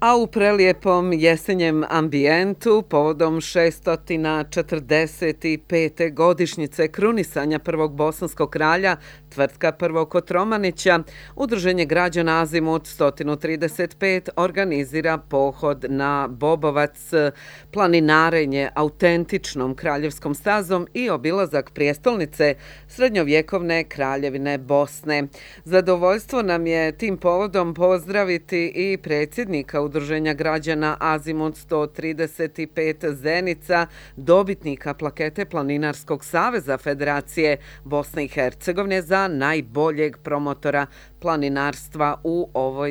A u prelijepom jesenjem ambijentu povodom 645. godišnjice krunisanja prvog bosanskog kralja, tvrtka Prvog Kotromanića, Udruženje građana Azimut 135 organizira pohod na Bobovac, planinarenje autentičnom kraljevskom stazom i obilazak prijestolnice srednjovjekovne kraljevine Bosne. Zadovoljstvo nam je tim povodom pozdraviti i predsjednika Udruženja građana Azimut 135 Zenica, dobitnika plakete Planinarskog saveza Federacije Bosne i Hercegovine za najboljeg promotora planinarstva u ovoj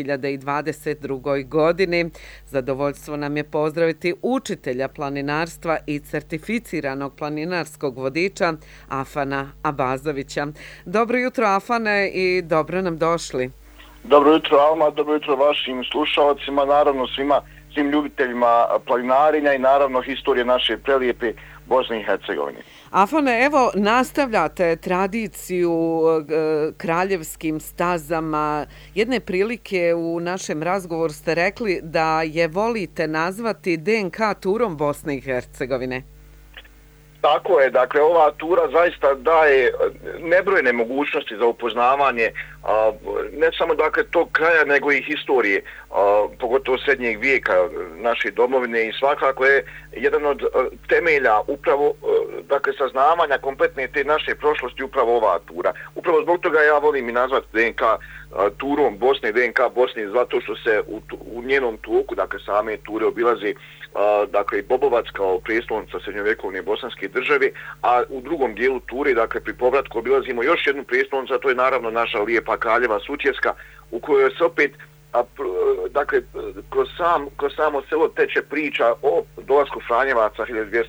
2022. godini. Zadovoljstvo nam je pozdraviti učitelja planinarstva i certificiranog planinarskog vodiča Afana Abazovića. Dobro jutro, Afane, i dobro nam došli. Dobro jutro, Alma, dobro jutro vašim slušalcima, naravno svim ljubiteljima planinarenja i naravno historije naše prelijepe Bosne i Hercegovine. Afane, evo nastavljate tradiciju kraljevskim stazama. Jedne prilike u našem razgovoru ste rekli da je volite nazvati DNK turom Bosne i Hercegovine. Tako je, dakle ova tura zaista daje nebrojene mogućnosti za upoznavanje ne samo dakle tog kraja nego i historije, pogotovo srednjeg vijeka naše domovine, i svakako je jedan od temelja upravo dakle saznavanja kompletne te naše prošlosti upravo ova tura. Upravo zbog toga ja volim i nazvati DNK turom Bosne, DNK Bosne, zato što se u njenom toku, dakle same ture, obilazi dakle i Bobovac kao prijestolnica srednjovjekovne bosanske države, a u drugom dijelu ture, dakle pri povratku, obilazimo još jednu prijestolnicu, a to je naravno naša lijepa Kraljeva Sutjeska, u kojoj se opet dakle kroz samo selo teče priča o dolasku Franjevaca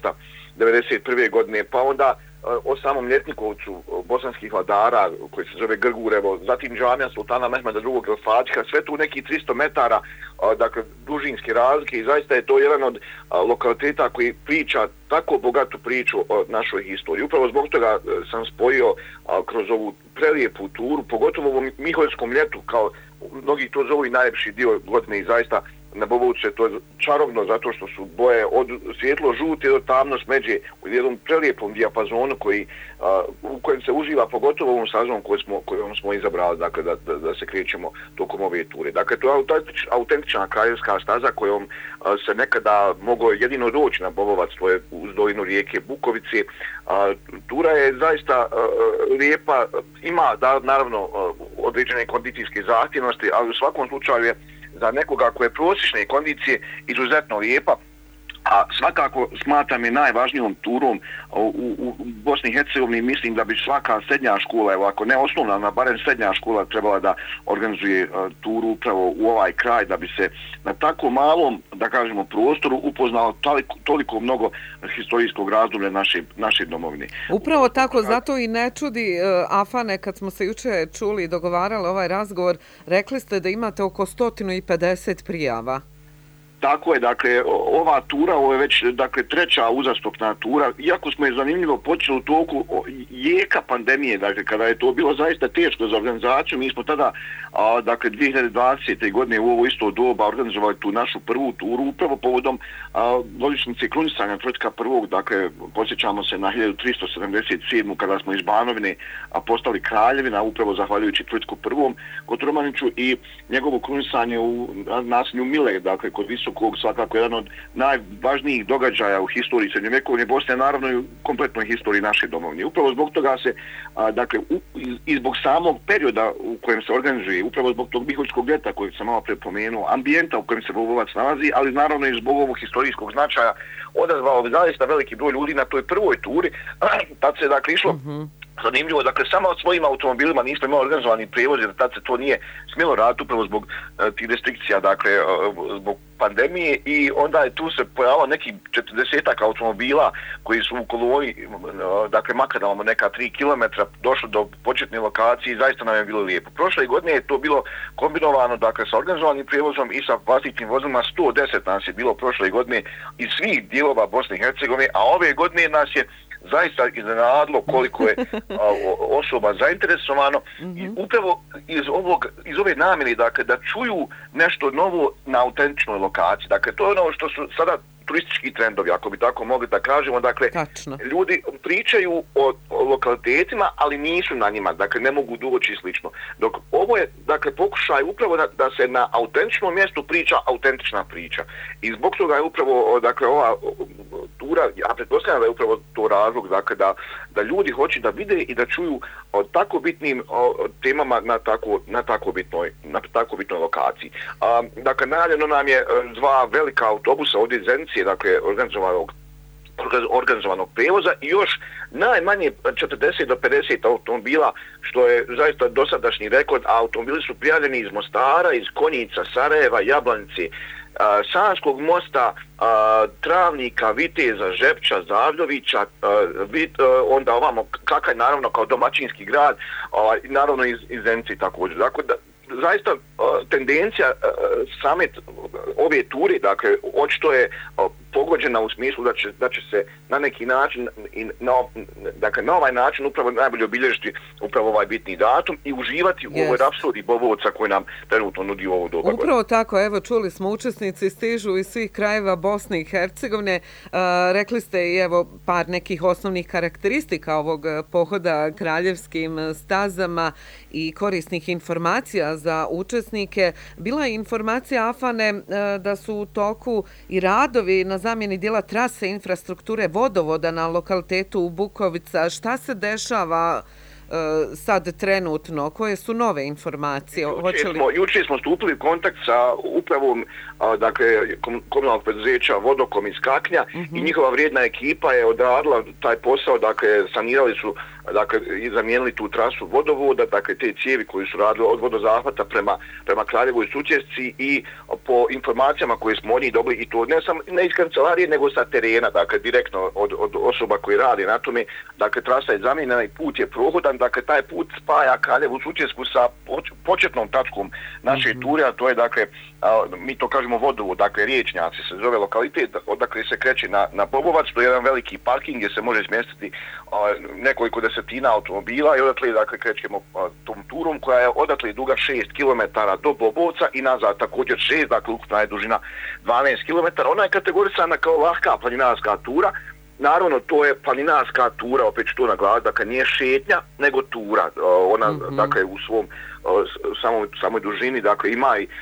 1291. godine, pa onda o samom Ljetnikovcu bosanskih vladara koji se zove Grgurevo, zatim džamija sultana Mehmeda II. Fatiha, sve tu neki 300 metara dakle dužinske razlike, i zaista je to jedan od lokaliteta koji priča tako bogatu priču o našoj historiji. Upravo zbog toga sam spojio kroz ovu prelijepu turu, pogotovo u ovom Miholjskom ljetu, kao mnogi to zovu i najljepši dio godine, i zaista na Bobovcu je to čarobno zato što su boje od svjetlo žute do tamno smeđe u jednom prelijepom dijapazonu u kojem se uživa, pogotovo ovom sazom kojom smo izabrali, dakle da se krećemo tokom ove ture. Dakle, to je autentična kraljevska staza kojom se nekada moglo jedino doći na Bobovac, to je uz dolinu rijeke Bukovice. Tura je zaista lijepa, ima naravno određene kondicijske zahtjevnosti, ali u svakom slučaju je za nekoga koje je prosječne kondicije izuzetno lijepa, a svakako smatram je najvažnijom turom u Bosni i Hercegovini. Mislim da bi svaka srednja škola, evo ako ne osnovna, barem srednja škola trebala da organizuje turu upravo u ovaj kraj, da bi se na tako malom, da kažemo, prostoru upoznalo toliko mnogo historijskog razdoblja naše domovine. Upravo tako, zato i ne čudi, Afane, kad smo se juče čuli i dogovarali ovaj razgovor, rekli ste da imate oko 150 prijava. Tako je, dakle, ova tura, ovo je već dakle treća uzastopna tura, iako smo je zanimljivo počeli u toku jeka pandemije, dakle kada je to bilo zaista teško za organizaciju. Mi smo tada, dakle 2020. godine u ovo isto doba organizovali tu našu prvu turu, upravo povodom godišnjice krunisanja tvrtka Prvog, dakle podsjećamo se na 1377. kada smo iz Banovine postali kraljevina, upravo zahvaljujući tvrtku Prvom Kotromaniću, i njegovo krunisanje u naselju Mile, dakle kod Visokog, svakako jedan od najvažnijih događaja u historiji srednjovjekovne Bosne, naravno i u kompletnoj historiji naše domovine. Upravo zbog toga se, dakle, i zbog samog perioda u kojem se organizuje, upravo zbog tog Miholjskog ljeta kojeg sam malo prepomenuo, ambijenta u kojem se Bobovac nalazi, ali naravno i zbog ovog historijskog značaja, odazvao zaista veliki broj ljudi na toj prvoj turi. Tad se dakle išlo zanimljivo, dakle samo od svojim automobilima nismo imali organizovani prijevoz, jer tad se to nije smjelo raditi upravo zbog tih restrikcija, dakle zbog pandemije, i onda je tu se pojavilo neki 40 automobila koji su u koloni, dakle makadalama neka 3 km došli do početne lokacije, i zaista nam je bilo lijepo. Prošle godine je to bilo kombinovano, dakle sa organizovanim prijevozom i sa vlastitim vozilima. 110 nas je bilo prošle godine iz svih dijelova Bosne i Hercegovine, a ove godine nas je zaista iznenadilo koliko je osoba zainteresovano i upravo iz ove namjere, dakle, da čuju nešto novo na autentičnoj lokaciji. Dakle, to je ono što su sada turistički trendovi, ako bi tako mogli da kažemo. Dakle, tačno. Ljudi pričaju o lokalitetima, ali nisu na njima, dakle, ne mogu doći i slično. Dok ovo je, dakle, pokušaj upravo da se na autentičnom mjestu priča autentična priča. I zbog toga je upravo, dakle, ova tura, ja pretpostavljam da je upravo to razlog, dakle, da ljudi hoće da vide i da čuju o tako bitnim temama na tako bitnoj lokaciji. Dakle, najavljeno nam je 2 velika autobusa ovdje iz Zenice, dakle, organizovanog prevoza i još najmanje 40 do 50 automobila, što je zaista dosadašnji rekord. Automobili su prijavljeni iz Mostara, iz Konjica, Sarajeva, Jablanice, Sanskog mosta, Travnika, Viteza, Žepča, Zavljovića, onda ovamo Kakaj, naravno kao domaćinski grad, naravno iz Zenice također. Dakle, zaista tendencija same ove ture, dakle, očito je pogođena u smislu da će se na neki način, dakle, na ovaj način upravo najbolje obilježiti upravo ovaj bitni datum i uživati u ovoj rapsodiji Bobovca koji nam trenutno nudi ovo doba. Upravo tako, evo, čuli smo, učesnici stižu iz svih krajeva Bosne i Hercegovine. Rekli ste i evo par nekih osnovnih karakteristika ovog pohoda kraljevskim stazama i korisnih informacija za učesnike. Bila je informacija, Afane, da su u toku i radovi na zamjeni dijela trase infrastrukture vodovoda na lokalitetu Bukovica. Šta se dešava sad trenutno? Koje su nove informacije? Juče smo stupili u kontakt sa upravom, dakle, komunalnog preduzeća Vodokom iz Kaknja i njihova vrijedna ekipa je odradila taj posao, dakle, sanirali su, dakle, i zamijenili tu trasu vodovoda, dakle, te cijevi koji su radili od vodozahvata prema Kraljevoj Sutjesci i po informacijama koje smo od njih dobili, i to ne iz kancelarije, nego sa terena, dakle, direktno od osoba koji rade na tome, dakle, trasa je zamijenjena i put je prohodan, dakle, taj put spaja Kraljevu Sutjesku sa početnom tačkom naše ture, a to je, dakle, mi to kažemo vodovod, dakle, Riječnjaci se zove lokalitet, odakle se kreće na Bobovac, to je jedan veliki parking gdje se može smjestiti nekoliko desetina automobila i odatle, dakle, krećemo tom turom koja je odatle duga 6 km do Bobovca i nazad također 6, dakle, ukupna je dužina 12 km. Ona je kategorisana kao lahka planinarska tura. Naravno, to je planinarska tura, opet ću to naglasiti, dakle, nije šetnja, nego tura. Ona, dakle, u svom samoj dužini, dakle, ima i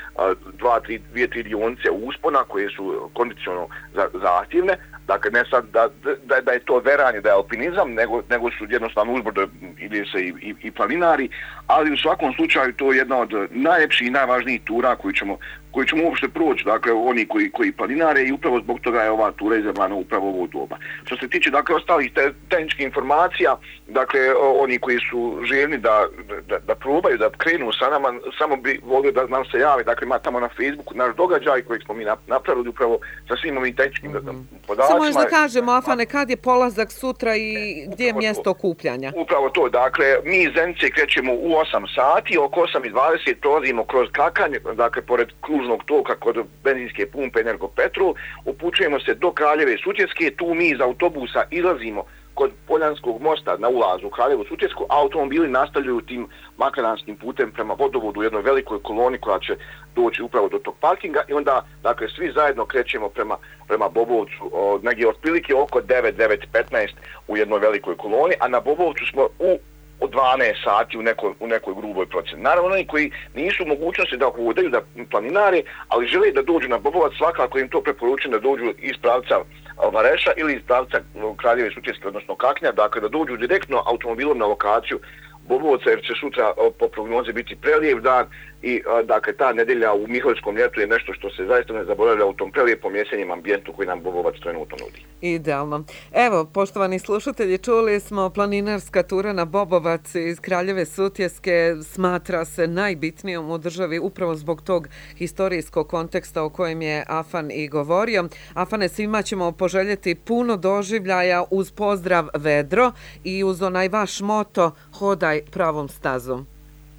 2-3 dionice uspona koje su kondicionalno zahtjevne. Dakle, ne sad da je to veranje, da je alpinizam, nego su jednostavno uzbrdo ide se i planinari, ali u svakom slučaju to je jedna od najljepših i najvažnijih tura koji ćemo uopšte proći, dakle, oni koji planinare, i upravo zbog toga je ova tura izabrana upravo ovo doba. Što se tiče, dakle, ostalih tehničkih informacija, dakle, oni koji su željni da probaju, da krenu sa nama, samo bi volio da nam se jave, dakle, ima tamo na Facebooku naš događaj koji smo mi napravili upravo sa svim ovim tehničkim podacima. Samo još da kažemo, Afane, kad je polazak sutra i gdje je mjesto okupljanja? Upravo to, dakle, mi iz Zenice krećemo u 8 sati, oko 8:20 prolazimo kroz Kakanj, dakle, pored kružnog toka kod benzinske pumpe Energopetrol, upućujemo se do Kraljeve Sutjeske, tu mi iz autobusa izlazimo kod Poljanskog mosta na ulazu u Kraljevu Sutjesku, a automobili nastavljaju tim makadanskim putem prema vodovodu u jednoj velikoj koloni koja će doći upravo do tog parkinga i onda, dakle, svi zajedno krećemo prema Bobovcu, negdje otprilike oko 9:15 u jednoj velikoj koloni, a na Bobovcu smo od 12 sati u nekoj gruboj proceni. Naravno, oni koji nisu mogućnosti da hodaju, da planinare, ali žele da dođu na Bobovac, svakako im to preporučujem da dođu iz pravca Vareša ili iz pravca Kraljeve Sutjeske, odnosno Kaknja, dakle, da dođu direktno automobilom na lokaciju Bobovca, jer će sutra po prognozi biti prelijev dan i, dakle, ta nedjelja u Miholjskom ljetu je nešto što se zaista ne zaboravlja u tom prelijepom jesenjem ambijentu koji nam Bobovac trenutno nudi. Idealno. Evo, poštovani slušatelji, čuli smo planinarska tura na Bobovac iz Kraljeve Sutjeske smatra se najbitnijom u državi upravo zbog tog historijskog konteksta o kojem je Afan i govorio. Afane, svima ćemo poželjeti puno doživljaja uz pozdrav vedro i uz onaj vaš moto hodaj pravom stazom.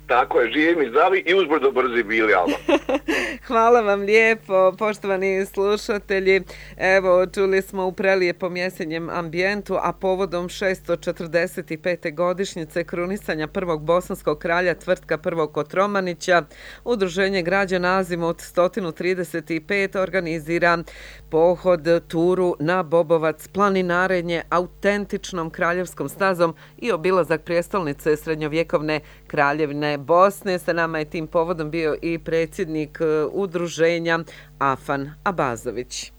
Tako je, živi mi zdravi i uzbrdo brzi bili, Alma. Hvala vam lijepo, poštovani slušatelji. Evo, čuli smo u prelijepom jesenjem ambijentu, a povodom 645. godišnjice krunisanja prvog bosanskog kralja tvrtka prvog Kotromanića, Udruženje građana Azimut 135 organizira pohod, turu na Bobovac, planinarenje autentičnom kraljevskom stazom i obilazak prijestolnice srednjovjekovne Kraljevine Bosne. Sa nama je tim povodom bio i predsjednik udruženja Afan Abazović.